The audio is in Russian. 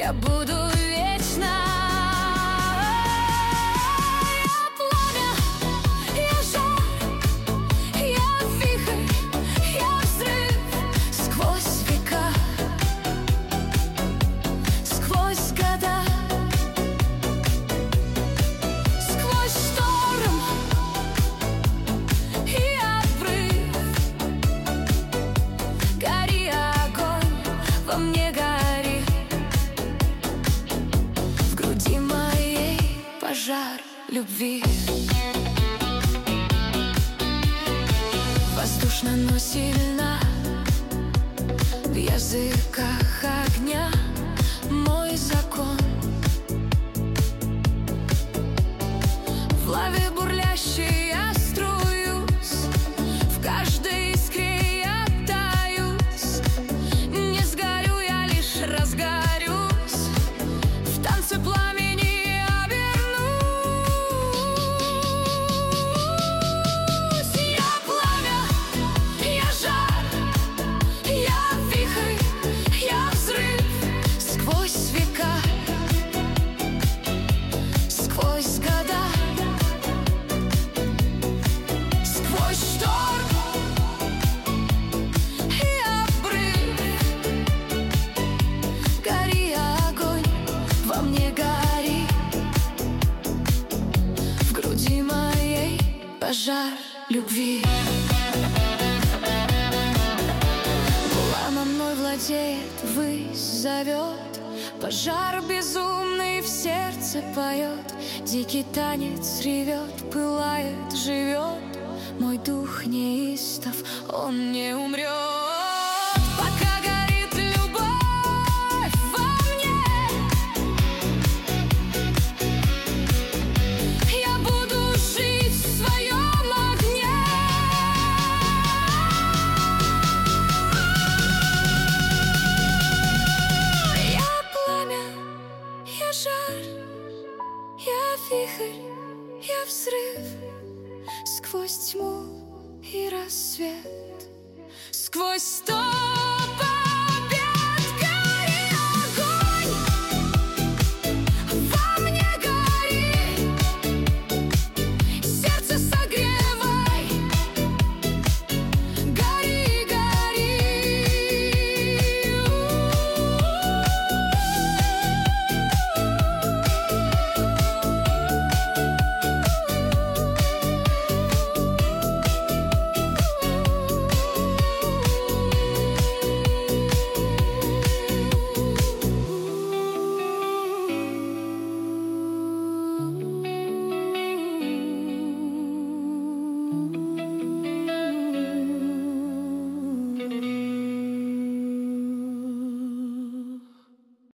я буду вечно. Я пламя, я жар, я вихрь, я взрыв. Сквозь века, сквозь года, сквозь шторм и обрыв. Гори, огонь, во мне гори. В груди моей пожар любви. Воздушно, но сильно, в языках огня мой закон. В лаве бурлящей я струюсь, в каждой искре я таюсь. Не сгорю, я лишь разгорюсь, в танце пламени обернусь. Я пламя, я жар, я вихрь, я взрыв. Сквозь века, сквозь года, сквозь шторм и обрыв. Гори, огонь, во мне гори. В груди моей пожар любви. Пламя мной владеет, высь зовет. Пожар безумный в сердце поет. Дикий танец ревет, пылает, живет. Мой дух неистов, он не умрет. Пока горит любовь во мне, я буду жить в своем огне. Я пламя, я жар, я вихрь, я взрыв. Сквозь тьму и рассвет, сквозь сто